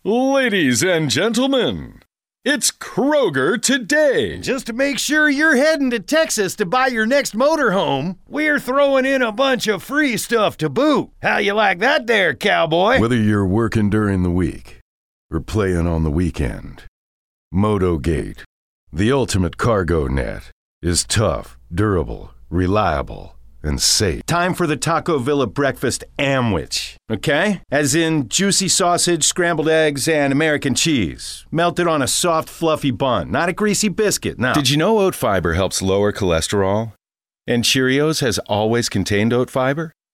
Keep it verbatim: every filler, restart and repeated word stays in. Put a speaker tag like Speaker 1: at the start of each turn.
Speaker 1: Ladies and gentlemen, it's Kroger today.
Speaker 2: Just to make sure you're heading to Texas to buy your next motorhome, we're throwing in a bunch of free stuff to boot. How you like that there, cowboy?
Speaker 3: Whether you're working during the week or playing on the weekend, MotoGate, the ultimate cargo net, is tough, durable, reliable, and safe.
Speaker 2: Time for the Taco Villa breakfast amwich, okay? As in juicy sausage, scrambled eggs, and American cheese. Melted on a soft, fluffy bun, not a greasy biscuit, no.
Speaker 1: Did you know oat fiber helps lower cholesterol? And Cheerios has always contained oat fiber?